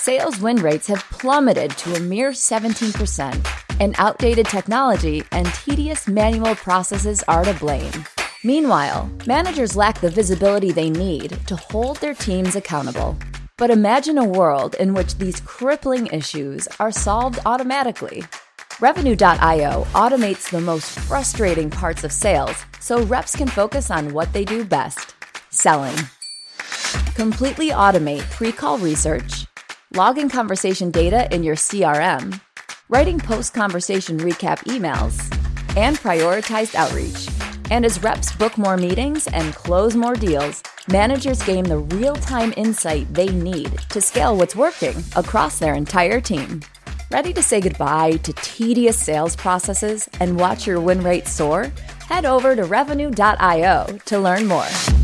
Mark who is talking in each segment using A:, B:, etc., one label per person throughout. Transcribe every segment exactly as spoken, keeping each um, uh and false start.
A: sales win rates have plummeted to a mere seventeen percent, and outdated technology and tedious manual processes are to blame. Meanwhile, managers lack the visibility they need to hold their teams accountable. But imagine a world in which these crippling issues are solved automatically. Revenue dot io automates the most frustrating parts of sales so reps can focus on what they do best, selling. Completely automate pre-call research, logging conversation data in your C R M, writing post-conversation recap emails, and prioritized outreach. And as reps book more meetings and close more deals, managers gain the real-time insight they need to scale what's working across their entire team. Ready to say goodbye to tedious sales processes and watch your win rate soar? Head over to Revenue dot io to learn more.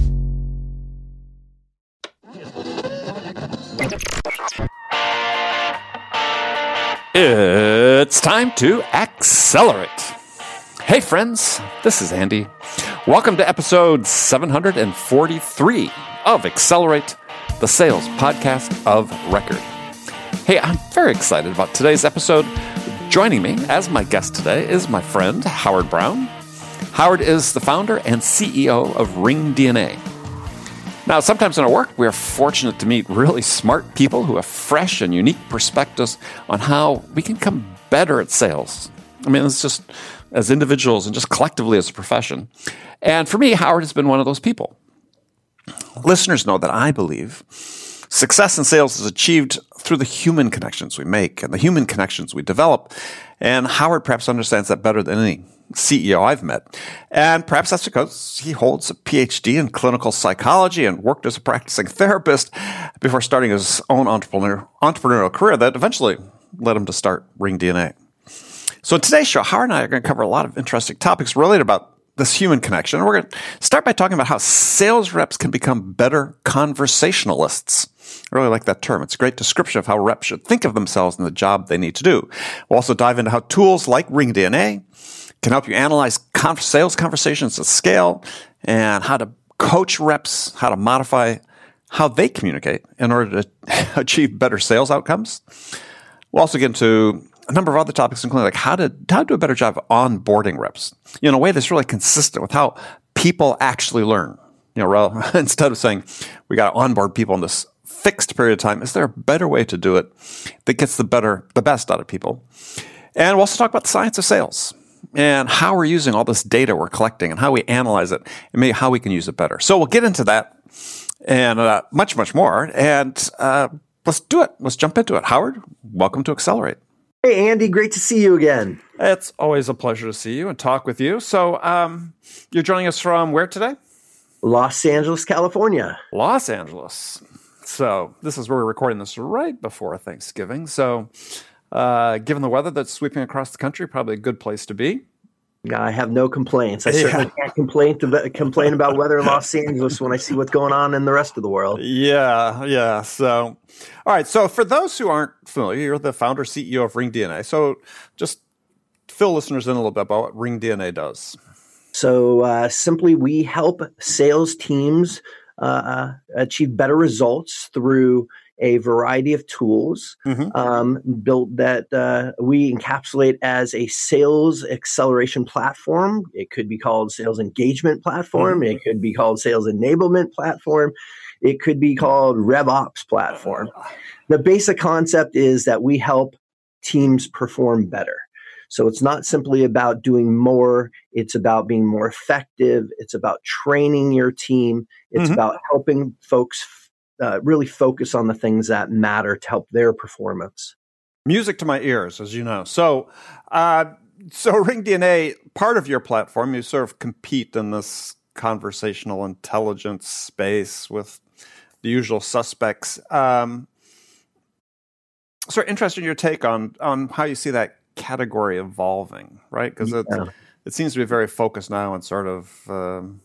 B: It's time to accelerate. Hey friends, this is Andy. Welcome to episode seven hundred forty-three of Accelerate, the sales podcast of record. Hey, I'm very excited about today's episode. Joining me as my guest today is my friend, Howard Brown. Howard is the founder and C E O of Ring D N A. Now, sometimes in our work, we are fortunate to meet really smart people who have fresh and unique perspectives on how we can become better at sales. I mean, it's just as individuals and just collectively as a profession. And for me, Howard has been one of those people. Listeners know that I believe success in sales is achieved through the human connections we make and the human connections we develop. And Howard perhaps understands that better than any C E O I've met. And perhaps that's because he holds a P H D in clinical psychology and worked as a practicing therapist before starting his own entrepreneur, entrepreneurial career that eventually led him to start Ring D N A. So in today's show, Howard and I are going to cover a lot of interesting topics related about this human connection. We're going to start by talking about how sales reps can become better conversationalists. I really like that term. It's a great description of how reps should think of themselves and the job they need to do. We'll also dive into how tools like Ring D N A can help you analyze con- sales conversations at scale and how to coach reps, how to modify how they communicate in order to achieve better sales outcomes. We'll also get into a number of other topics, including like how to, how to do a better job of onboarding reps in a way that's really consistent with how people actually learn. You know, rather, instead of saying we got to onboard people in this fixed period of time, is there a better way to do it that gets the better, the best out of people? And we'll also talk about the science of sales and how we're using all this data we're collecting and how we analyze it and maybe how we can use it better. So we'll get into that and uh, much, much more. And uh, let's do it. Let's jump into it. Howard, welcome to Accelerate.
C: Hey, Andy, great to see you again.
B: It's always a pleasure to see you and talk with you. So um, you're joining us from where today?
C: Los Angeles, California.
B: Los Angeles. So this is where we're recording this right before Thanksgiving. So uh, given the weather that's sweeping across the country, probably a good place to be.
C: I have no complaints. I yeah. certainly can't complain, to, complain about weather in Los Angeles when I see what's going on in the rest of the world.
B: Yeah, yeah. So, all right. So for those who aren't familiar, you're the founder, C E O of Ring D N A. So just fill listeners in a little bit about what Ring D N A does.
C: So uh, simply, we help sales teams uh, achieve better results through a variety of tools mm-hmm. um, built that uh, we encapsulate as a sales acceleration platform. It could be called sales engagement platform. Mm-hmm. It could be called sales enablement platform. It could be called RevOps platform. The basic concept is that we help teams perform better. So it's not simply about doing more. It's about being more effective. It's about training your team. It's mm-hmm. about helping folks Uh, really focus on the things that matter to help their performance.
B: Music to my ears, as you know. So, uh, so Ring D N A, part of your platform, you sort of compete in this conversational intelligence space with the usual suspects. Um, sort of interested in your take on on how you see that category evolving, right? Because yeah. it it seems to be very focused now on sort of, um,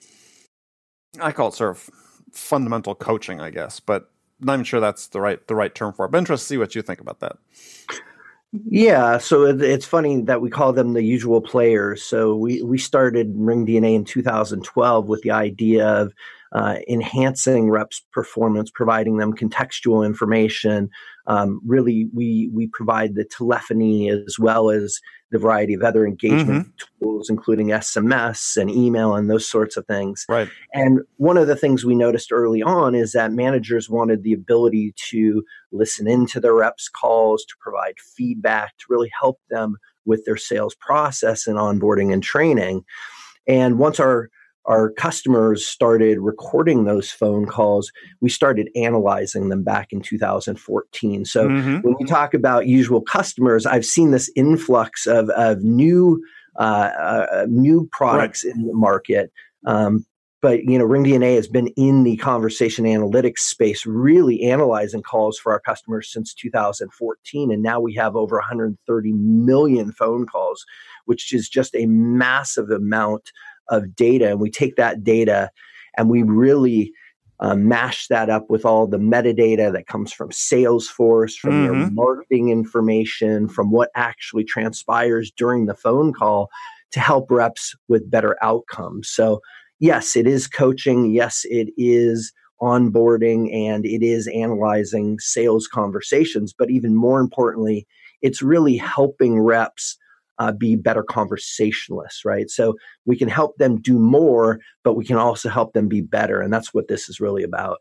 B: I call it sort of fundamental coaching, I guess, but not even sure that's the right the right term for it. But interested to see what you think about that.
C: Yeah, so it, it's funny that we call them the usual players. So we we started Ring D N A in two thousand twelve with the idea of uh, enhancing reps' performance, providing them contextual information. Um, really, we we provide the telephony as well as the variety of other engagement mm-hmm. tools, including S M S and email and those sorts of things.
B: Right.
C: And one of the things we noticed early on is that managers wanted the ability to listen into their reps' calls, to provide feedback, to really help them with their sales process and onboarding and training. And once our our customers started recording those phone calls, we started analyzing them back in two thousand fourteen. So mm-hmm. when you talk about usual customers, I've seen this influx of, of new uh, uh, new products right. in the market. Um, but, you know, RingDNA has been in the conversation analytics space, really analyzing calls for our customers since two thousand fourteen. And now we have over one hundred thirty million phone calls, which is just a massive amount of data. And we take that data and we really uh, mash that up with all the metadata that comes from Salesforce, from mm-hmm. your marketing information, from what actually transpires during the phone call to help reps with better outcomes. So yes, it is coaching. Yes, it is onboarding, and it is analyzing sales conversations. But even more importantly, it's really helping reps Uh, be better conversationalists, right? So we can help them do more, but we can also help them be better. And that's what this is really about.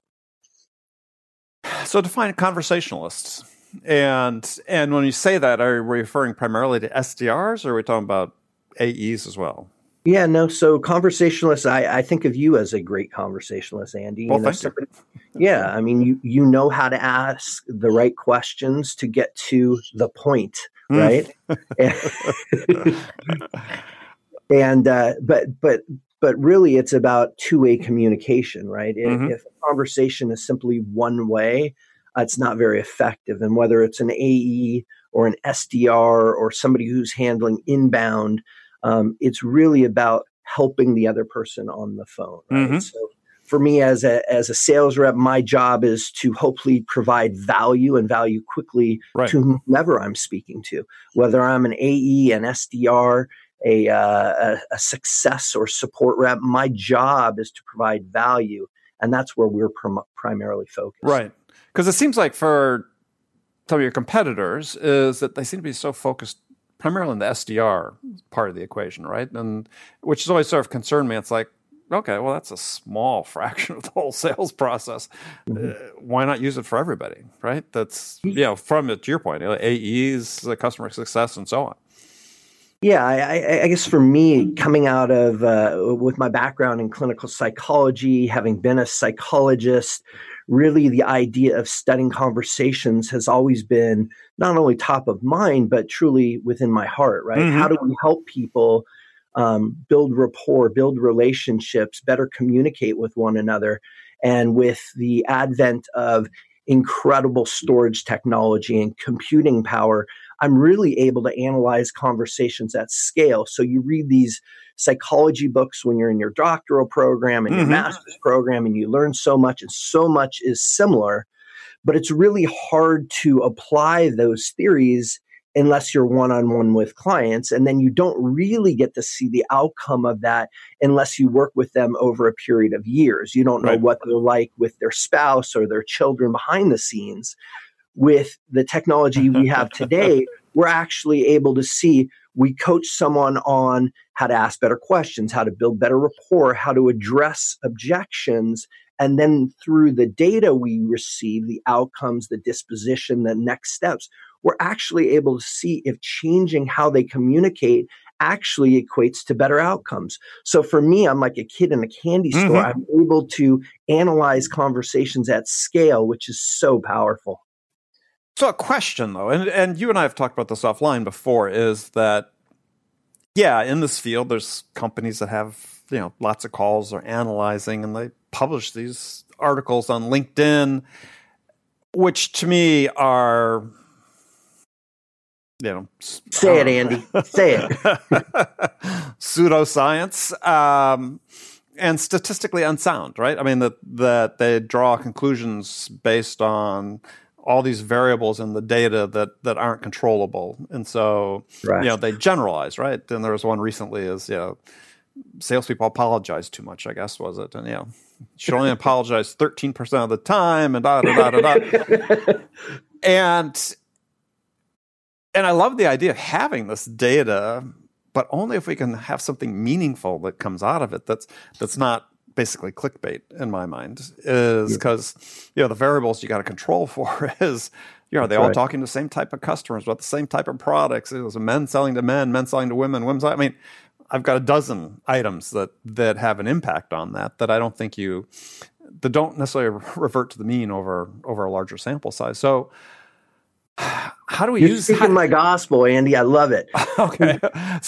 B: So define conversationalists. And and when you say that, are we referring primarily to S D Rs, or are we talking about A Es as well?
C: Yeah, no. So conversationalists, I, I think of you as a great conversationalist, Andy.
B: Well,
C: you know,
B: thank somebody,
C: you. Yeah, I mean, you you know how to ask the right questions to get to the point, right? Mm. and uh, but but but really, it's about two-way communication, right? Mm-hmm. If, if a conversation is simply one way, uh, it's not very effective. And whether it's an A E or an S D R or somebody who's handling inbound, Um, it's really about helping the other person on the phone. Right? Mm-hmm. So for me as a as a sales rep, my job is to hopefully provide value and value quickly right. to whomever I'm speaking to, whether I'm an A E, an S D R, a, uh, a, a success or support rep. My job is to provide value, and that's where we're prim- primarily focused.
B: Right. Because it seems like for some of your competitors is that they seem to be so focused primarily in the S D R part of the equation, right? And which has always sort of concerned me. It's like, okay, well, that's a small fraction of the whole sales process. Mm-hmm. Uh, why not use it for everybody, right? That's, you know, from to your point, A Es, the customer success, and so on.
C: Yeah, I, I guess for me, coming out of, uh, with my background in clinical psychology, having been a psychologist, really the idea of studying conversations has always been not only top of mind, but truly within my heart, right? Mm-hmm. How do we help people um, build rapport, build relationships, better communicate with one another? And with the advent of incredible storage technology and computing power, I'm really able to analyze conversations at scale. So you read these psychology books when you're in your doctoral program and mm-hmm. your master's program, and you learn so much, and so much is similar, but it's really hard to apply those theories unless you're one-on-one with clients. And then you don't really get to see the outcome of that unless you work with them over a period of years. You don't know right. what they're like with their spouse or their children behind the scenes. With the technology we have today, we're actually able to see, we coach someone on how to ask better questions, how to build better rapport, how to address objections. And then through the data we receive, the outcomes, the disposition, the next steps, we're actually able to see if changing how they communicate actually equates to better outcomes. So for me, I'm like a kid in a candy mm-hmm. store. I'm able to analyze conversations at scale, which is so powerful.
B: So a question, though, and, and you and I have talked about this offline before, is that, yeah, in this field, there's companies that have, you know, lots of calls they're analyzing, and they publish these articles on LinkedIn, which to me are, you know.
C: Say it, Andy. Say it.
B: Pseudoscience. Um, and statistically unsound, right? I mean, that that they draw conclusions based on all these variables in the data that, that aren't controllable. And so, right. you know, they generalize, right? And there was one recently is, you know, salespeople apologize too much, I guess, was it? And, you know, should only apologize thirteen percent of the time, and da da da da da. and and I love the idea of having this data, but only if we can have something meaningful that comes out of it. That's that's not basically clickbait in my mind, is because you know the variables you got to control for is. You know, are they all right. talking to the same type of customers about the same type of products? It was men selling to men, men selling to women, women selling. I mean, I've got a dozen items that that have an impact on that that I don't think you that don't necessarily revert to the mean over over a larger sample size. So, how do we
C: You're
B: use
C: speaking
B: how,
C: my gospel, Andy? I love it.
B: Okay,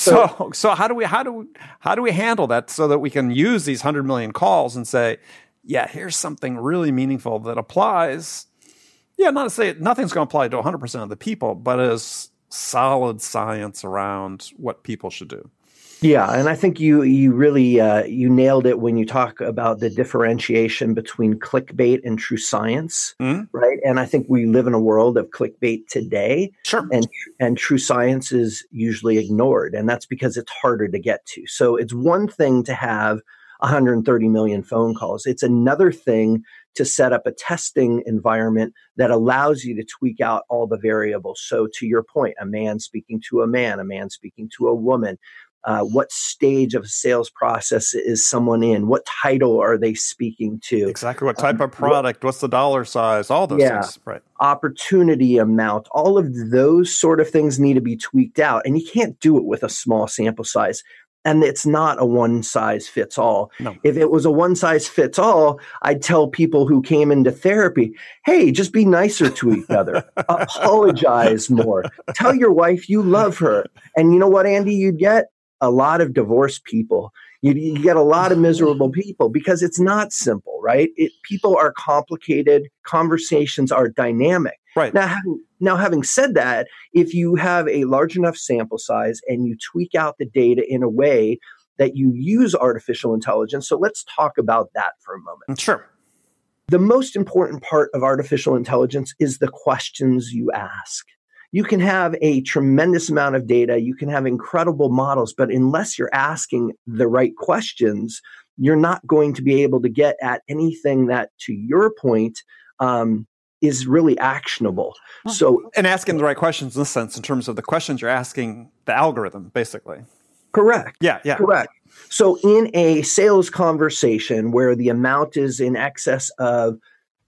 B: so so how do we how do how do we handle that so that we can use these hundred million calls and say, yeah, here's something really meaningful that applies. Yeah, not to say nothing's going to apply to one hundred percent of the people, but as solid science around what people should do.
C: Yeah, and I think you you really uh, you nailed it when you talk about the differentiation between clickbait and true science, mm-hmm. right? And I think we live in a world of clickbait today,
B: sure.
C: and and true science is usually ignored, and that's because it's harder to get to. So it's one thing to have one hundred thirty million phone calls. It's another thing to set up a testing environment that allows you to tweak out all the variables. So to your point, a man speaking to a man, a man speaking to a woman, uh, what stage of a sales process is someone in? What title are they speaking to?
B: Exactly. What type um, of product? What, what's the dollar size? All those
C: yeah,
B: things. Right.
C: Opportunity amount. All of those sort of things need to be tweaked out. And you can't do it with a small sample size. And it's not a one size fits all.
B: No.
C: If it was a one size fits all, I'd tell people who came into therapy, hey, just be nicer to each other. Apologize more. Tell your wife you love her. And you know what, Andy, you'd get? A lot of divorced people. You, you get a lot of miserable people because it's not simple, right? It, people are complicated. Conversations are dynamic.
B: Right.
C: Now, having, now, having said that, if you have a large enough sample size and you tweak out the data in a way that you use artificial intelligence, so let's talk about that for a moment.
B: Sure.
C: The most important part of artificial intelligence is the questions you ask. You can have a tremendous amount of data, you can have incredible models, but unless you're asking the right questions, you're not going to be able to get at anything that, to your point, um, is really actionable. So,
B: and asking the right questions in this sense, in terms of the questions you're asking the algorithm, basically.
C: Correct.
B: Yeah, yeah.
C: Correct. So in a sales conversation where the amount is in excess of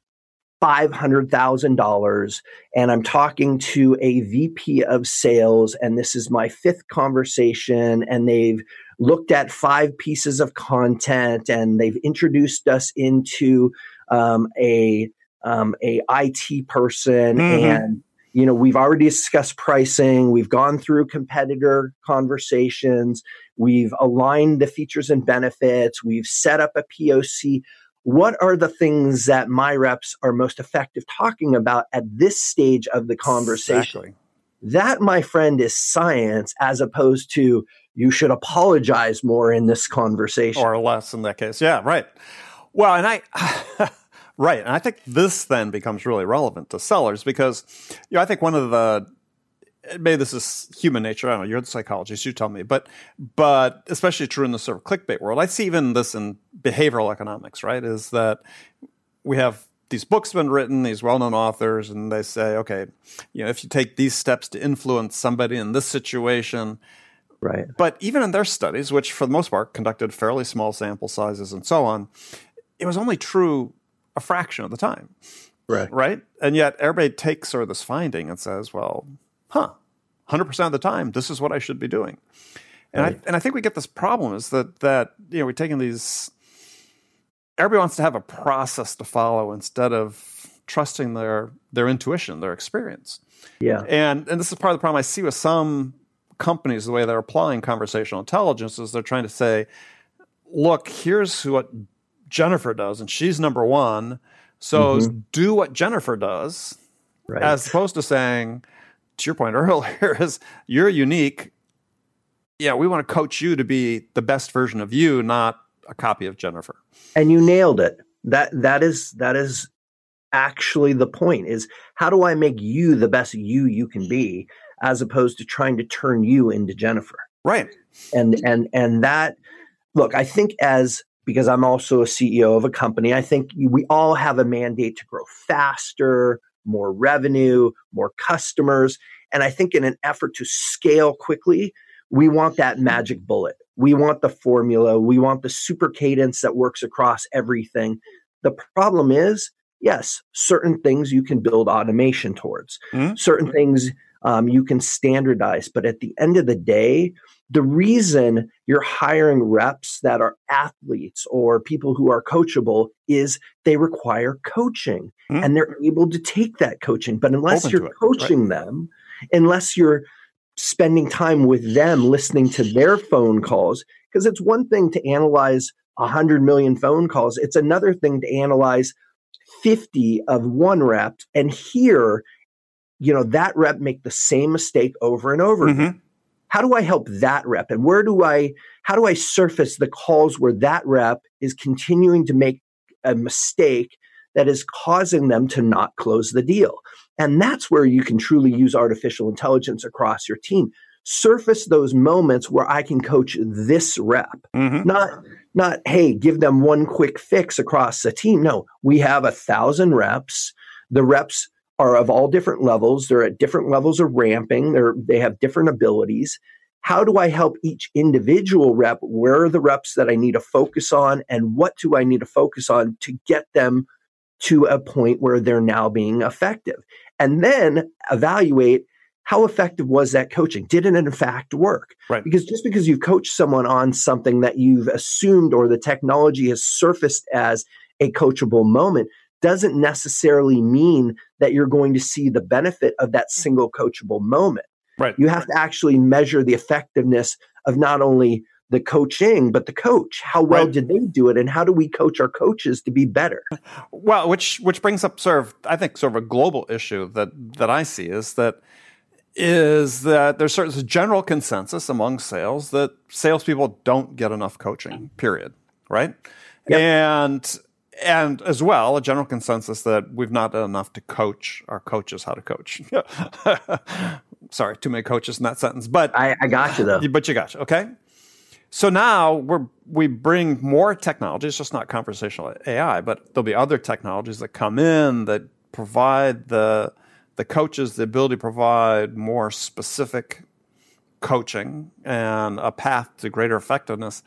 C: five hundred thousand dollars, and I'm talking to a V P of sales, and this is my fifth conversation, and they've looked at five pieces of content, and they've introduced us into um, a Um, a I T person, mm-hmm. and you know we've already discussed pricing. We've gone through competitor conversations. We've aligned the features and benefits. We've set up a P O C. What are the things that my reps are most effective talking about at this stage of the conversation?
B: Exactly.
C: That, my friend, is science, as opposed to you should apologize more in this conversation,
B: or less in that case. Yeah, right. Well, and I. Right. And I think this then becomes really relevant to sellers because, you know, I think one of the, maybe this is human nature. I don't know. You're the psychologist. You tell me. But, but especially true in the sort of clickbait world. I see even this in behavioral economics, right, is that we have these books been written, these well-known authors, and they say, okay, you know, if you take these steps to influence somebody in this situation.
C: Right.
B: But even in their studies, which for the most part conducted fairly small sample sizes and so on, it was only true a fraction of the time,
C: right?
B: Right, and yet everybody takes sort of this finding and says, "Well, huh, one hundred percent of the time, this is what I should be doing." And right. I and I think we get this problem is that that you know we're taking these. Everybody wants to have a process to follow instead of trusting their their intuition, their experience.
C: Yeah,
B: and and this is part of the problem I see with some companies. The way they're applying conversational intelligence is they're trying to say, "Look, here's what Jennifer does, and she's number one. So mm-hmm. do what Jennifer does," right. As opposed to saying, to your point earlier, is you're unique. Yeah, we want to coach you to be the best version of you, not a copy of Jennifer.
C: And you nailed it. That that is that is actually the point. Is how do I make you the best you you can be, as opposed to trying to turn you into Jennifer?
B: Right.
C: And and and that. Look, I think as because I'm also a C E O of a company, I think we all have a mandate to grow faster, more revenue, more customers. And I think in an effort to scale quickly, we want that magic bullet. We want the formula. We want the super cadence that works across everything. The problem is, yes, certain things you can build automation towards. Mm-hmm. Certain things um, you can standardize. But at the end of the day, the reason you're hiring reps that are athletes or people who are coachable is they require coaching mm-hmm. and they're able to take that coaching. But unless Open you're coaching right. them, unless you're spending time with them, listening to their phone calls, because it's one thing to analyze one hundred million phone calls. It's another thing to analyze fifty of one rep and hear, you know, that rep make the same mistake over and over mm-hmm. again. How do I help that rep? And where do I, how do I surface the calls where that rep is continuing to make a mistake that is causing them to not close the deal? And that's where you can truly use artificial intelligence across your team. Surface those moments where I can coach this rep, mm-hmm. not, not, hey, give them one quick fix across the team. No, we have a thousand reps. The reps are of all different levels. They're at different levels of ramping. They're, they have different abilities. How do I help each individual rep? Where are the reps that I need to focus on? And what do I need to focus on to get them to a point where they're now being effective? And then evaluate, how effective was that coaching? Did it in fact work? Right. Because just because you've coached someone on something that you've assumed or the technology has surfaced as a coachable moment doesn't necessarily mean that you're going to see the benefit of that single coachable moment. Right. You have to actually measure the effectiveness of not only the coaching, but the coach. How well right. did they do it? And how do we coach our coaches to be better?
B: Well, which which brings up sort of, I think, sort of a global issue that, that I see is that is that there's sort of a general consensus among sales that salespeople don't get enough coaching, period. Right? Yep. And And as well, a general consensus that we've not done enough to coach our coaches how to coach. Sorry, too many coaches in that sentence. But
C: I, I got you, though.
B: But you got you, okay? So now we're we bring more technology. It's just not conversational A I, but there'll be other technologies that come in that provide the the coaches the ability to provide more specific coaching and a path to greater effectiveness.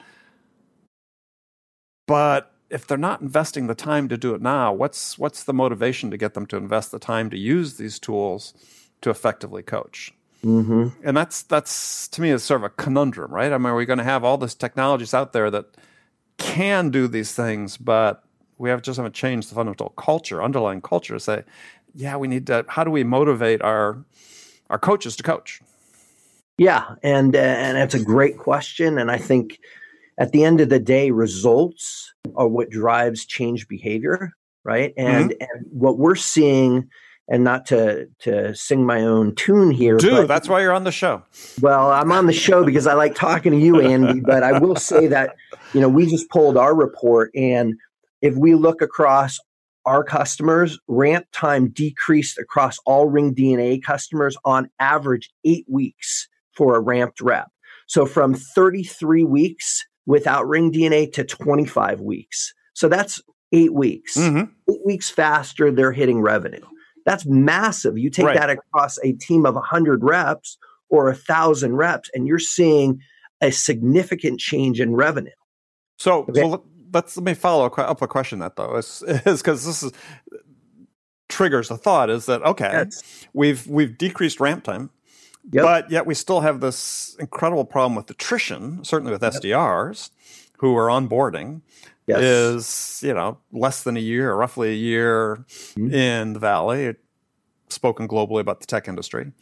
B: But if they're not investing the time to do it now, what's what's the motivation to get them to invest the time to use these tools to effectively coach? Mm-hmm. And that's that's to me is sort of a conundrum, right? I mean, are we going to have all these technologies out there that can do these things, but we have just haven't changed the fundamental culture, underlying culture, to say, yeah, we need to. How do we motivate our our coaches to coach?
C: Yeah, and uh, and that's a great question, and I think at the end of the day, results are what drives change behavior, right? And, mm-hmm. and what we're seeing, and not to to sing my own tune here.
B: Dude, but, that's why you're on the show.
C: Well, I'm on the show because I like talking to you, Andy, but I will say that, you know, we just pulled our report, and if we look across our customers, ramp time decreased across all Ring D N A customers on average eight weeks for a ramped rep. So from thirty-three weeks without Ring D N A to twenty-five weeks. So that's eight weeks. Mm-hmm. Eight weeks faster, they're hitting revenue. That's massive. You take right. that across a team of one hundred reps or one thousand reps, and you're seeing a significant change in revenue.
B: So, okay. so let's let me follow up a question that though is because this is triggers the thought is that okay, yes. we've we've decreased ramp time. Yep. But yet we still have this incredible problem with attrition, certainly with yep. S D Rs who are onboarding, yes. is, you know, less than a year, roughly a year mm-hmm. in the Valley, spoken globally about the tech industry.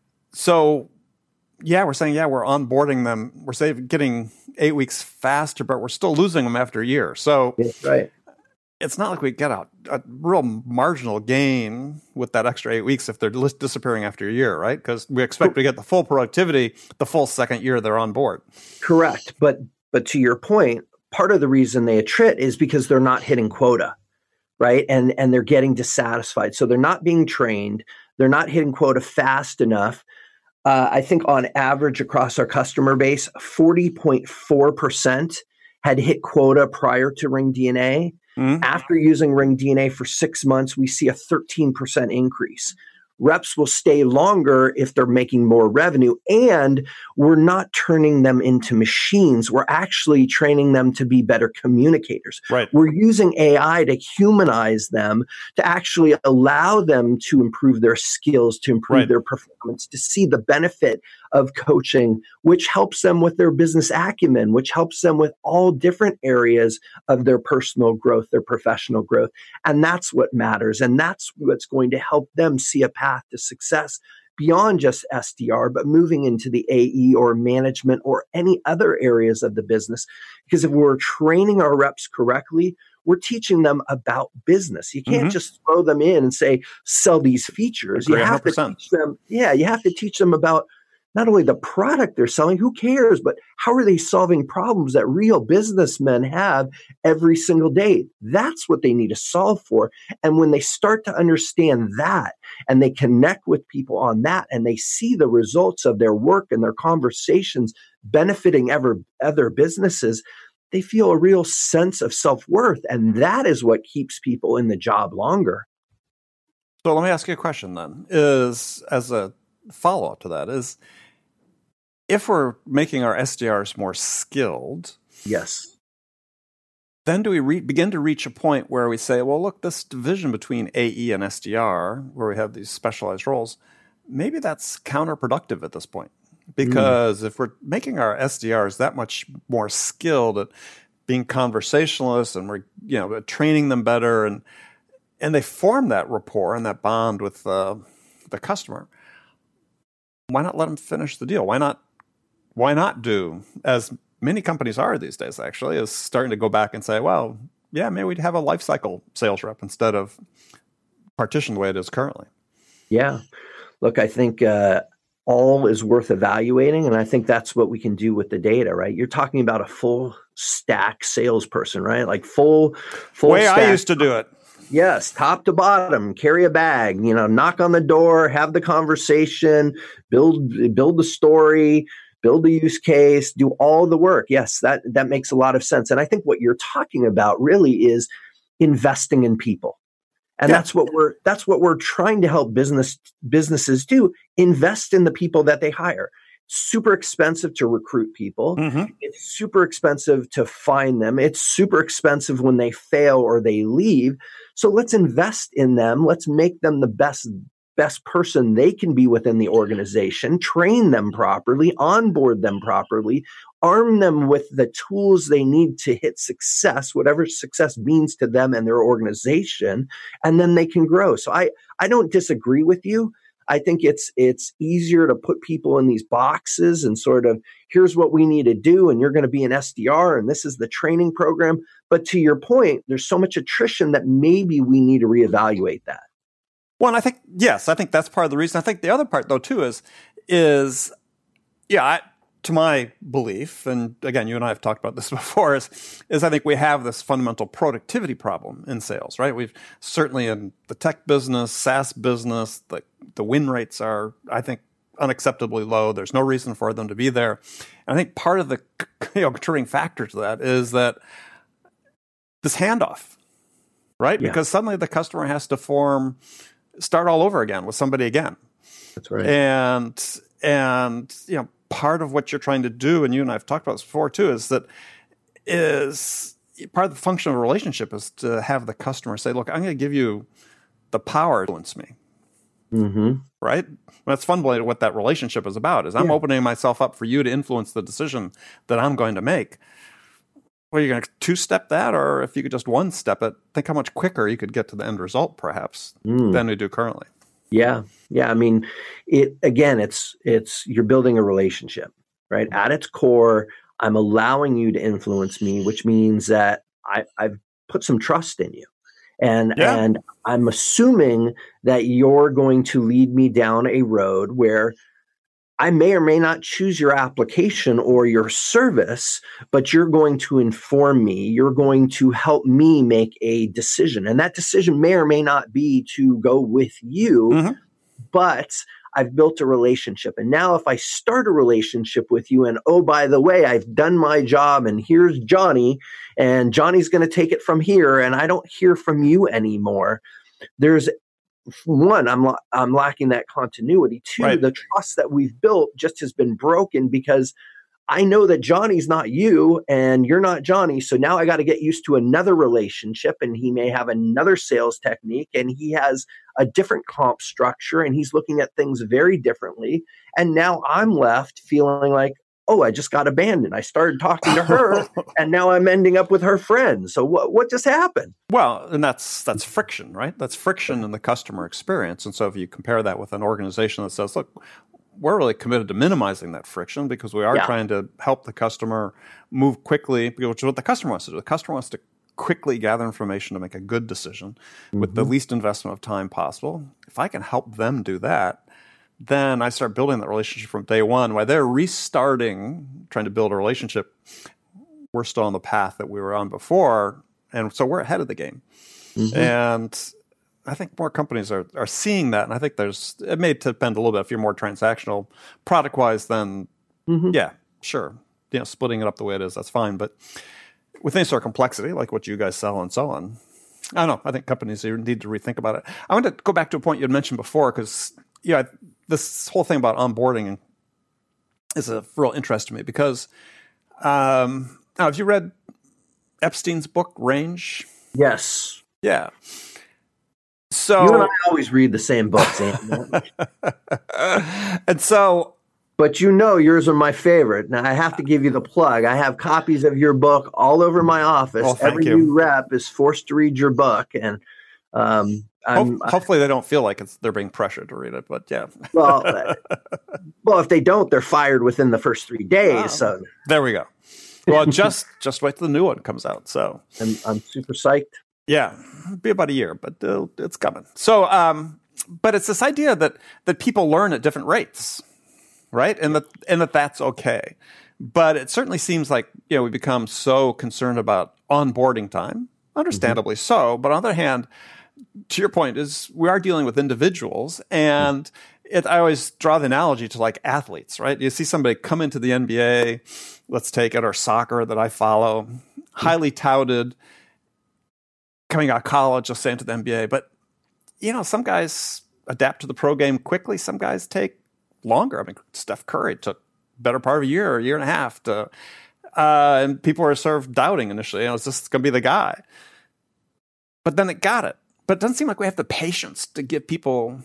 B: So, yeah, we're saying, yeah, we're onboarding them. We're saving, getting eight weeks faster, but we're still losing them after a year. So
C: that's right.
B: It's not like we get a, a real marginal gain with that extra eight weeks if they're disappearing after a year, right? Because we expect to get the full productivity the full second year they're on board.
C: Correct. But but to your point, part of the reason they attrit is because they're not hitting quota, right? And and they're getting dissatisfied. So they're not being trained. They're not hitting quota fast enough. Uh, I think on average across our customer base, forty point four percent had hit quota prior to Ring D N A. Mm-hmm. After using Ring D N A for six months, we see a thirteen percent increase. Reps will stay longer if they're making more revenue, and we're not turning them into machines. We're actually training them to be better communicators.
B: Right.
C: We're using A I to humanize them, to actually allow them to improve their skills, to improve
B: right.
C: their performance, to see the benefit of coaching, which helps them with their business acumen, which helps them with all different areas of their personal growth, their professional growth. And that's what matters. And that's what's going to help them see a path to success beyond just S D R, but moving into the A E or management or any other areas of the business. Because if we're training our reps correctly, we're teaching them about business. You can't mm-hmm. just throw them in and say, sell these features. You have to teach them. Yeah, you have to teach them about not only the product they're selling, who cares, but how are they solving problems that real businessmen have every single day? That's what they need to solve for. And when they start to understand that and they connect with people on that and they see the results of their work and their conversations benefiting ever other businesses, they feel a real sense of self-worth. And that is what keeps people in the job longer.
B: So let me ask you a question then, is as a follow-up to that is, if we're making our S D Rs more skilled,
C: yes,
B: then do we re- begin to reach a point where we say, well, look, this division between A E and S D R, where we have these specialized roles, maybe that's counterproductive at this point. Because mm. if we're making our S D Rs that much more skilled at being conversationalists and we're you know training them better and and they form that rapport and that bond with uh, the customer, why not let them finish the deal? Why not? Why not do, as many companies are these days, actually, is starting to go back and say, well, yeah, maybe we'd have a life cycle sales rep instead of partitioned the way it is currently.
C: Yeah. Look, I think uh, all is worth evaluating, and I think that's what we can do with the data, right? You're talking about a full stack salesperson, right? Like full, full
B: way
C: stack.
B: I used to do it.
C: Yes, top to bottom, carry a bag, you know, knock on the door, have the conversation, build build the story, build the use case, do all the work. Yes, that that makes a lot of sense. And I think what you're talking about really is investing in people. And yeah. that's what we're that's what we're trying to help business businesses do, invest in the people that they hire. Super expensive to recruit people. Mm-hmm. It's super expensive to find them. It's super expensive when they fail or they leave. So let's invest in them. Let's make them the best best person they can be within the organization, train them properly, onboard them properly, arm them with the tools they need to hit success, whatever success means to them and their organization, and then they can grow. So I, I don't disagree with you. I think it's it's easier to put people in these boxes and sort of, here's what we need to do, and you're going to be an S D R, and this is the training program. But to your point, there's so much attrition that maybe we need to reevaluate that.
B: Well, and I think, yes, I think that's part of the reason. I think the other part, though, too, is, is yeah, I, to my belief, and again, you and I have talked about this before, is, is I think we have this fundamental productivity problem in sales, right? We've certainly in the tech business, SaaS business, the, the win rates are, I think, unacceptably low. There's no reason for them to be there. And I think part of the you know, contributing factor to that is that this handoff, right? Yeah. Because suddenly the customer has to form... start all over again with somebody again.
C: That's right.
B: And, and, you know, part of what you're trying to do, and you and I have talked about this before too, is that is part of the function of a relationship is to have the customer say, look, I'm going to give you the power to influence me.
C: Mm-hmm.
B: Right? That's fundamentally what that relationship is about, is I'm yeah. opening myself up for you to influence the decision that I'm going to make. Well, you're going to two-step that, or if you could just one-step it, think how much quicker you could get to the end result, perhaps, mm. than we do currently.
C: Yeah, yeah. I mean, it again, it's it's you're building a relationship, right? At its core, I'm allowing you to influence me, which means that I, I've put some trust in you, and yeah. and I'm assuming that you're going to lead me down a road where I may or may not choose your application or your service, but you're going to inform me. You're going to help me make a decision. And that decision may or may not be to go with you, mm-hmm. but I've built a relationship. And now if I start a relationship with you and, oh, by the way, I've done my job and here's Johnny and Johnny's going to take it from here and I don't hear from you anymore. There's one, I'm, I'm lacking that continuity. Two,
B: right.
C: The trust that we've built just has been broken because I know that Johnny's not you and you're not Johnny. So now I got to get used to another relationship and he may have another sales technique and he has a different comp structure and he's looking at things very differently. And now I'm left feeling like, oh, I just got abandoned. I started talking to her and now I'm ending up with her friends. So what, what just happened?
B: Well, and that's, that's friction, right? That's friction in the customer experience. And so if you compare that with an organization that says, look, we're really committed to minimizing that friction because we are
C: Yeah.
B: trying to help the customer move quickly, which is what the customer wants to do. The customer wants to quickly gather information to make a good decision mm-hmm. with the least investment of time possible. If I can help them do that, then I start building that relationship from day one. While they're restarting, trying to build a relationship, we're still on the path that we were on before. And so we're ahead of the game. Mm-hmm. And I think more companies are, are seeing that, and I think there's it may depend a little bit if you're more transactional product wise. Then mm-hmm. yeah, sure, you know, splitting it up the way it is, that's fine. But with any sort of complexity, like what you guys sell and so on, I don't know. I think companies need to rethink about it. I want to go back to a point you had mentioned before because yeah, this whole thing about onboarding is a real interest to me because um, now have you read Epstein's book Range?
C: Yes.
B: Yeah. So
C: you and I always read the same books,
B: and so,
C: but you know yours are my favorite. Now I have to give you the plug. I have copies of your book all over my office.
B: Oh, thank
C: Every
B: you.
C: new rep is forced to read your book, and um, I'm,
B: Ho- hopefully they don't feel like it's they're being pressured to read it. But yeah,
C: well, uh, well, if they don't, they're fired within the first three days.
B: Oh,
C: so
B: there we go. Well, just just wait till the new one comes out. So
C: I'm, I'm super psyched.
B: Yeah, it'll be about a year, but uh, it's coming. So, um, but it's this idea that that people learn at different rates, right? And that and that that's okay. But it certainly seems like you know we become so concerned about onboarding time, understandably mm-hmm. so. But on the other hand, to your point, is we are dealing with individuals, and it, I always draw the analogy to like athletes, right? You see somebody come into the N B A, let's take it, or soccer that I follow, highly touted. Coming out of college, let's say into the N B A. But, you know, some guys adapt to the pro game quickly. Some guys take longer. I mean, Steph Curry took better part of a year or a year and a half to, uh, and people were sort of doubting initially, you know, is this going to be the guy? But then it got it. But it doesn't seem like we have the patience to give people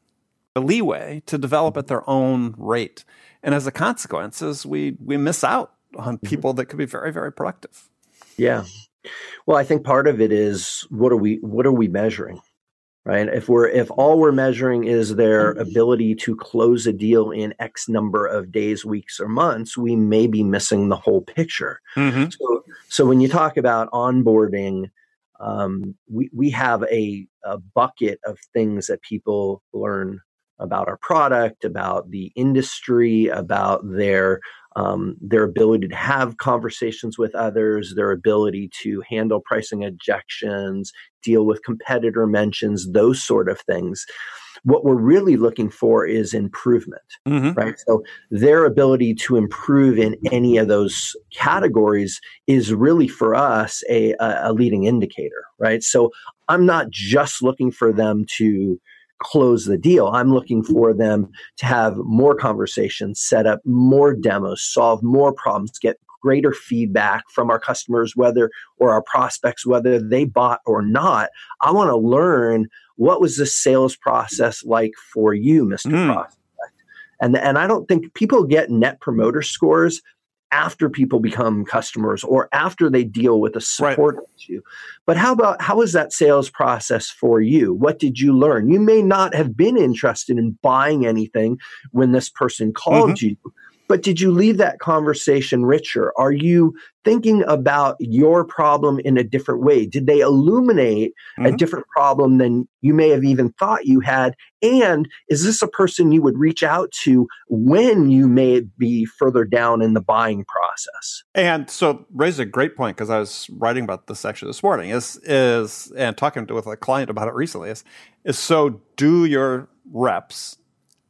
B: the leeway to develop at their own rate. And as a consequence, is we, we miss out on people that could be very, very productive.
C: Yeah. Well, I think part of it is what are we what are we measuring, right? If we're if all we're measuring is their ability to close a deal in X number of days, weeks, or months, we may be missing the whole picture. Mm-hmm. So, so when you talk about onboarding, um, we we have a, a bucket of things that people learn about our product, about the industry, about their Um, their ability to have conversations with others, their ability to handle pricing objections, deal with competitor mentions, those sort of things. What we're really looking for is improvement, mm-hmm. right? So their ability to improve in any of those categories is really for us a, a leading indicator, right? So I'm not just looking for them to close the deal. I'm looking for them to have more conversations, set up more demos, solve more problems, get greater feedback from our customers, whether or our prospects, whether they bought or not. I want to learn what was the sales process like for you, Mister Mm. Prospect. And, and I don't think people get net promoter scores after people become customers or after they deal with a support right. issue. But how about, how was that sales process for you? What did you learn? You may not have been interested in buying anything when this person called mm-hmm. you, but did you leave that conversation richer? Are you thinking about your problem in a different way? Did they illuminate mm-hmm. a different problem than you may have even thought you had? And is this a person you would reach out to when you may be further down in the buying process?
B: And so raise a great point, because I was writing about this actually this morning, is, is and talking to, with a client about it recently, is, is so do your reps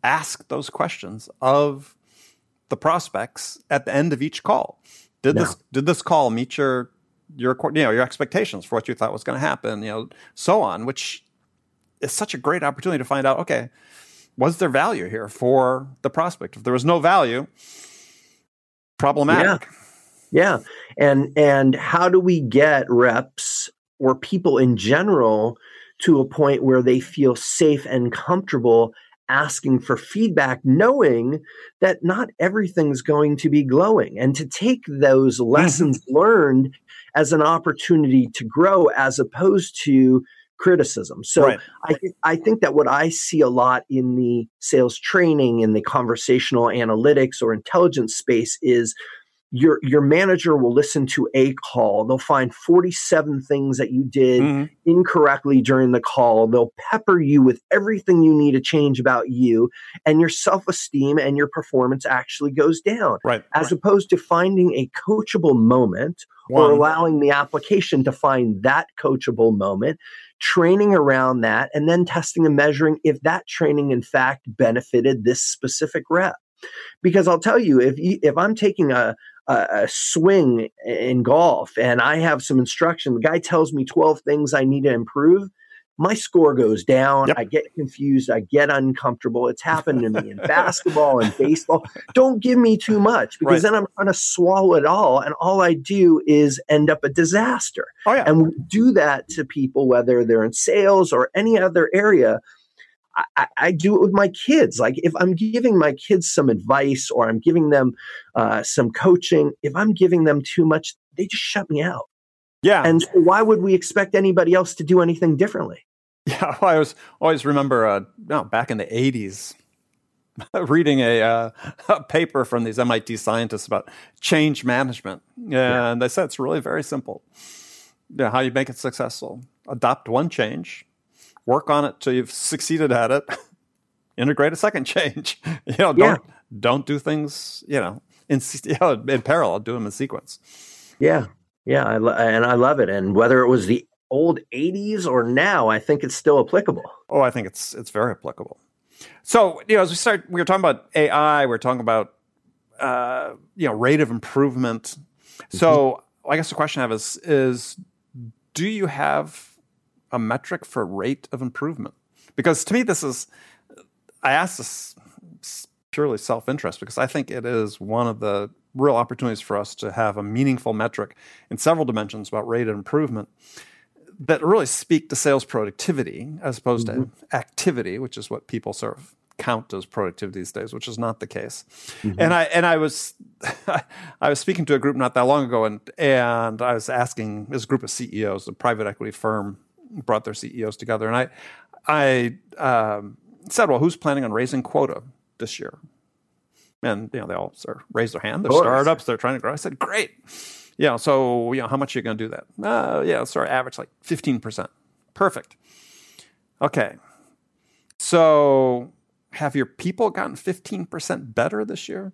B: ask those questions of the prospects at the end of each call. Did
C: No.
B: this did this call meet your your you know your expectations for what you thought was going to happen? You know, so on, which is such a great opportunity to find out. Okay, was there value here for the prospect? If there was no value, problematic.
C: Yeah. And and how do we get reps or people in general to a point where they feel safe and comfortable asking for feedback, knowing that not everything's going to be glowing, and to take those lessons mm-hmm. learned as an opportunity to grow as opposed to criticism. So
B: right.
C: I, th- I think that what I see a lot in the sales training, in the conversational analytics or intelligence space is Your your manager will listen to a call. They'll find forty-seven things that you did mm-hmm. incorrectly during the call. They'll pepper you with everything you need to change about you, and your self-esteem and your performance actually goes down.
B: Right.
C: As
B: right.
C: opposed to finding a coachable moment One. or allowing the application to find that coachable moment, training around that, and then testing and measuring if that training in fact benefited this specific rep. Because I'll tell you, if you, if I'm taking a, a, a swing in golf and I have some instruction, the guy tells me twelve things I need to improve, my score goes down. Yep. I get confused. I get uncomfortable. It's happened to me in basketball and baseball. Don't give me too much, because right. then I'm trying to swallow it all. And all I do is end up a disaster.
B: Oh, yeah.
C: And we do that to people, whether they're in sales or any other area. I, I do it with my kids. Like if I'm giving my kids some advice or I'm giving them uh, some coaching, if I'm giving them too much, they just shut me out.
B: Yeah.
C: And so why would we expect anybody else to do anything differently?
B: Yeah. I was always remember uh, no, back in the eighties, reading a, uh, a paper from these M I T scientists about change management. And yeah. they said it's really very simple. You know, how you make it successful. Adopt one change. Work on it till you've succeeded at it. Integrate a second change. You know, don't yeah. don't do things. You know, in you know, in parallel. Do them in sequence.
C: Yeah, yeah, I lo- and I love it. And whether it was the old eighties or now, I think it's still applicable.
B: Oh, I think it's it's very applicable. So you know, as we start, we were talking about A I. We we're talking about uh, you know rate of improvement. So mm-hmm. I guess the question I have is is do you have a metric for rate of improvement? Because to me, this is, I ask this purely self-interest, because I think it is one of the real opportunities for us to have a meaningful metric in several dimensions about rate of improvement that really speak to sales productivity as opposed mm-hmm. to activity, which is what people sort of count as productivity these days, which is not the case. Mm-hmm. And I and I was I was speaking to a group not that long ago, and and I was asking this group of C E Os, a private equity firm brought their C E Os together, and I, I um, said, "Well, who's planning on raising quota this year?" And you know, they all sort of raised their hand. They're startups. They're trying to grow. I said, "Great, yeah. So you know, how much are you going to do that?" Uh, yeah, sort of average like fifteen percent. Perfect. Okay. So have your people gotten fifteen percent better this year?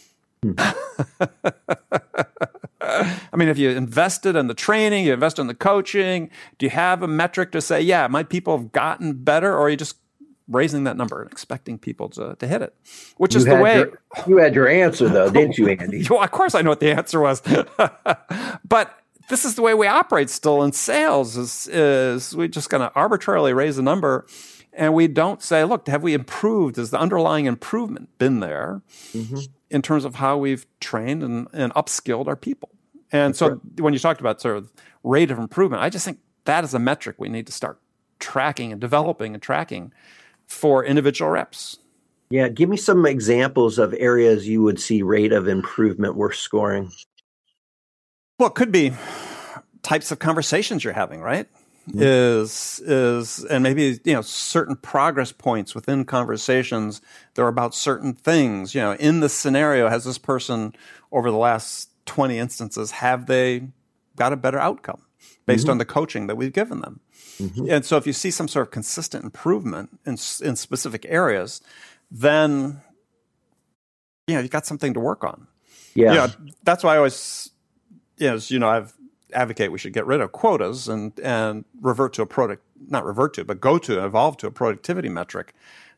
B: I mean, if you invested in the training, you invested in the coaching, do you have a metric to say, yeah, my people have gotten better, or are you just raising that number and expecting people to, to hit it? Which
C: you
B: is the way...
C: Your, you had your answer, though, didn't you, Andy?
B: Well, of course I know what the answer was. But this is the way we operate still in sales, is, is we're just going to arbitrarily raise a number, and we don't say, look, have we improved? Has the underlying improvement been there? Mm-hmm. in terms of how we've trained and, and upskilled our people. And That's so right. when you talked about sort of rate of improvement, I just think that is a metric we need to start tracking and developing and tracking for individual reps.
C: Yeah, give me some examples of areas you would see rate of improvement worth scoring.
B: Well, it could be types of conversations you're having, right? Mm-hmm. Is is and maybe you know certain progress points within conversations that are about certain things. You know, in this scenario, has this person over the last twenty instances, have they got a better outcome based mm-hmm. on the coaching that we've given them? Mm-hmm. And so, if you see some sort of consistent improvement in in specific areas, then you know you've got something to work on.
C: Yeah,
B: you know, that's why I always, you know, you know, I've. advocate we should get rid of quotas and and revert to a product, not revert to, but go to, evolve to a productivity metric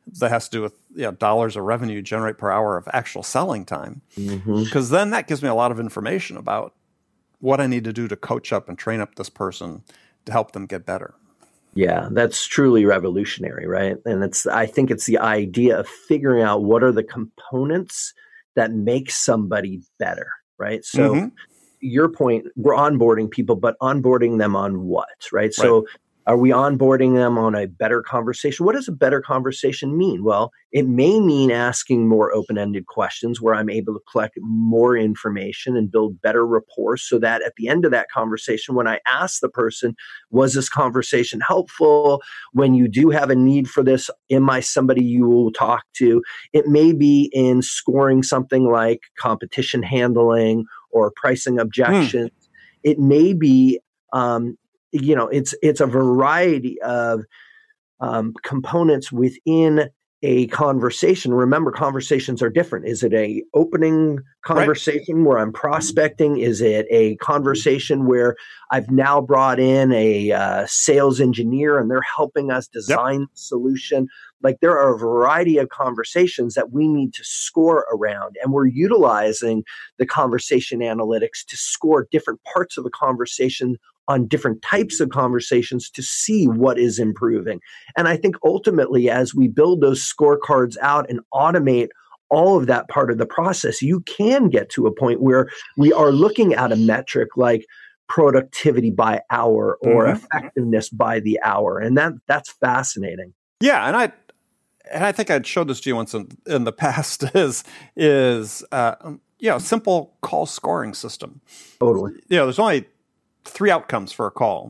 B: that has to do with you know, dollars of revenue you generate per hour of actual selling time. Because
C: Mm-hmm.
B: then that gives me a lot of information about what I need to do to coach up and train up this person to help them get better.
C: Yeah, that's truly revolutionary, right? And it's I think it's the idea of figuring out what are the components that make somebody better, right? So
B: Mhm.
C: your point, we're onboarding people, but onboarding them on what, right? So
B: Right.
C: are we onboarding them on a better conversation? What does a better conversation mean? Well, it may mean asking more open-ended questions where I'm able to collect more information and build better rapport so that at the end of that conversation, when I ask the person, was this conversation helpful? When you do have a need for this, am I somebody you will talk to? It may be in scoring something like competition handling or pricing objections. It may be, um, you know, it's it's a variety of um, components within a conversation. Remember, conversations are different. Is it a opening conversation right. where I'm prospecting? Is it a conversation where I've now brought in a uh, sales engineer and they're helping us design yep. the solution? Like there are a variety of conversations that we need to score around, and we're utilizing the conversation analytics to score different parts of a conversation on different types of conversations to see what is improving. And I think ultimately, as we build those scorecards out and automate all of that part of the process, you can get to a point where we are looking at a metric like productivity by hour or mm-hmm. effectiveness by the hour. And that that's fascinating.
B: Yeah, and I and I think I'd showed this to you once in, in the past is is uh, you know, simple call scoring system.
C: Totally.
B: You know, there's only three outcomes for a call.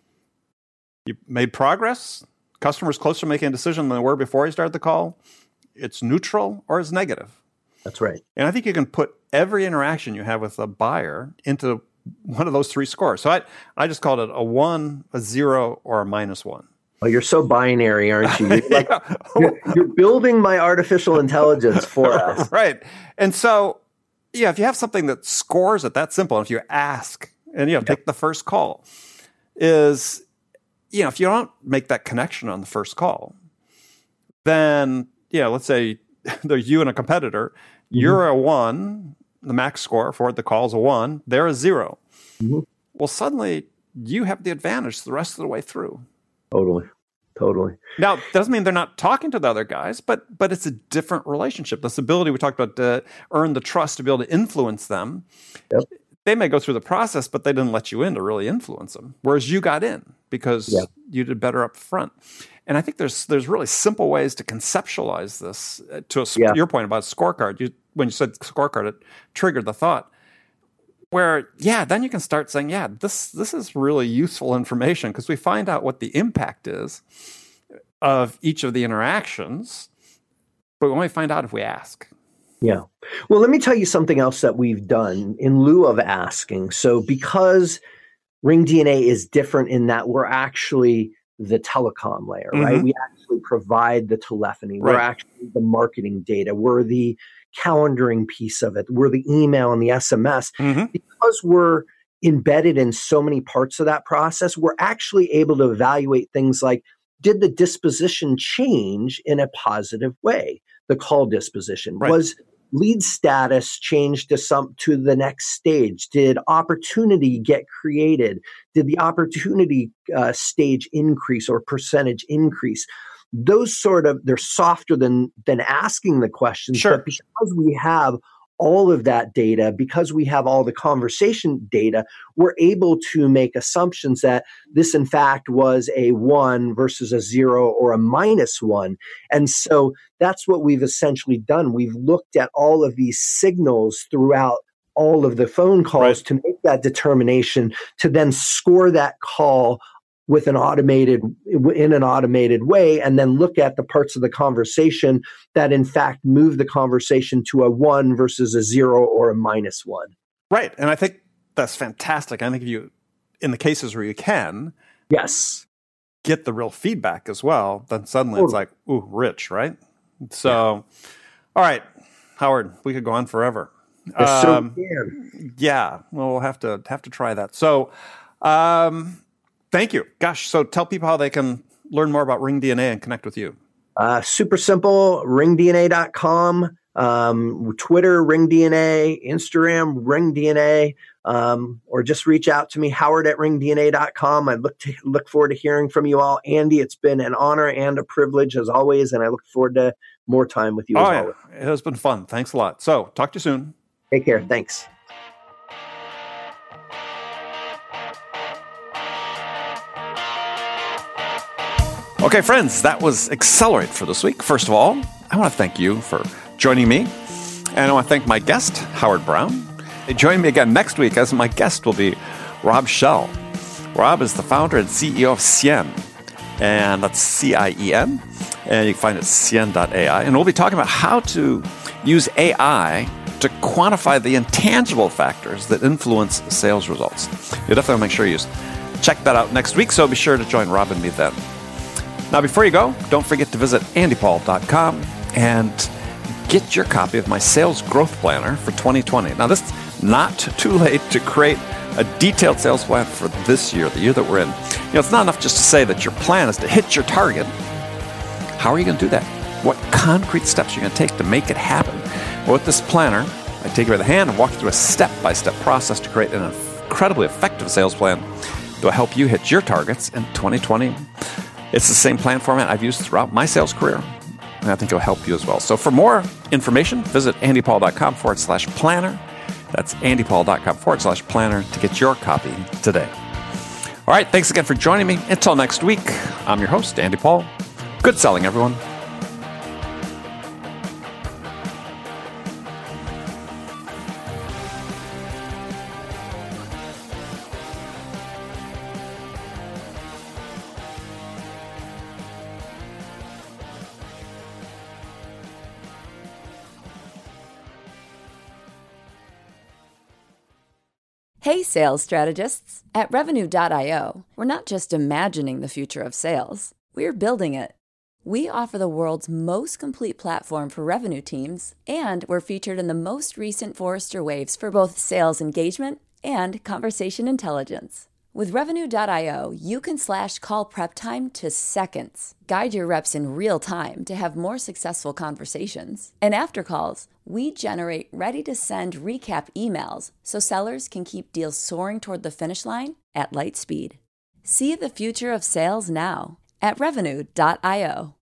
B: You made progress, customer's closer to making a decision than they were before you started the call, it's neutral, or it's negative.
C: That's right.
B: And I think you can put every interaction you have with a buyer into one of those three scores. So I, I just called it a one, a zero, or a minus one.
C: Oh, you're so binary, aren't you? You're, like, you're, you're building my artificial intelligence for us.
B: Right. And so, yeah, if you have something that scores it that simple, and if you ask, and, you know, take the first call, is, you know, if you don't make that connection on the first call, then, you know, let's say there's you and a competitor, mm-hmm. you're a one, the max score for the call is a one, they're a zero. Mm-hmm. Well, suddenly you have the advantage the rest of the way through.
C: Totally. Totally.
B: Now, doesn't mean they're not talking to the other guys, but but it's a different relationship. This ability we talked about to earn the trust to be able to influence them.
C: Yep.
B: They may go through the process, but they didn't let you in to really influence them. Whereas you got in because yep. you did better up front. And I think there's there's really simple ways to conceptualize this. Uh, to a, yeah. your point about a scorecard, you, when you said scorecard, it triggered the thought. Where, yeah, then you can start saying, yeah, this this is really useful information because we find out what the impact is of each of the interactions, but we only find out if we ask.
C: Yeah. Well, let me tell you something else that we've done in lieu of asking. So because RingDNA is different in that we're actually the telecom layer, mm-hmm. right? We actually provide the telephony. Right. We're actually the marketing data. We're the calendaring piece of it. We're the email and the S M S. Mm-hmm. Because we're embedded in so many parts of that process, we're actually able to evaluate things like, did the disposition change in a positive way? The call disposition. Right. Was lead status changed to some to the next stage? Did opportunity get created? Did the opportunity uh, stage increase or percentage increase? Those sort of, they're softer than than asking the questions,
B: sure.
C: but because we have all of that data, because we have all the conversation data, we're able to make assumptions that this in fact was a one versus a zero or a minus one. And so that's what we've essentially done. We've looked at all of these signals throughout all of the phone calls right. to make that determination, to then score that call with an automated, in an automated way, and then look at the parts of the conversation that in fact move the conversation to a one versus a zero or a minus one.
B: Right. And I think that's fantastic. I think if you, in the cases where you can,
C: yes,
B: get the real feedback as well, then suddenly totally. It's like, ooh, rich, right? So, yeah. All right, Howard, we could go on forever.
C: Yes,
B: um,
C: so we can.
B: Yeah, well, we'll have to have to try that. So, um, thank you. Gosh, so tell people how they can learn more about RingDNA and connect with you.
C: Uh, super simple, ring D N A dot com, um, Twitter, ring D N A, Instagram, ring D N A, um, or just reach out to me, Howard at ring D N A dot com. I look to, look forward to hearing from you all. Andy, it's been an honor and a privilege as always, and I look forward to more time with you
B: oh,
C: as
B: yeah.
C: always.
B: It has been fun. Thanks a lot. So talk to you soon.
C: Take care. Thanks.
B: Okay, friends, that was Accelerate for this week. First of all, I want to thank you for joining me. And I want to thank my guest, Howard Brown. Join me again next week as my guest will be Rob Schell. Rob is the founder and C E O of Cien, and that's C I E N, and you can find it at cien dot A I. And we'll be talking about how to use A I to quantify the intangible factors that influence sales results. You'll definitely make sure you check that out next week, so be sure to join Rob and me then. Now, before you go, don't forget to visit andy paul dot com and get your copy of my Sales Growth Planner for twenty twenty. Now, this is not too late to create a detailed sales plan for this year, the year that we're in. You know, it's not enough just to say that your plan is to hit your target. How are you going to do that? What concrete steps are you going to take to make it happen? Well, with this planner, I take you by the hand and walk you through a step-by-step process to create an incredibly effective sales plan that will help you hit your targets in twenty twenty. It's the same plan format I've used throughout my sales career, and I think it'll help you as well. So for more information, visit andy paul dot com forward slash planner. That's andy paul dot com forward slash planner to get your copy today. All right, thanks again for joining me. Until next week, I'm your host, Andy Paul. Good selling, everyone.
A: Hey, sales strategists! At Revenue dot io, we're not just imagining the future of sales, we're building it. We offer the world's most complete platform for revenue teams, and we're featured in the most recent Forrester Waves for both sales engagement and conversation intelligence. With Revenue dot io, you can slash call prep time to seconds, guide your reps in real time to have more successful conversations. And after calls, we generate ready-to-send recap emails so sellers can keep deals soaring toward the finish line at light speed. See the future of sales now at Revenue dot io.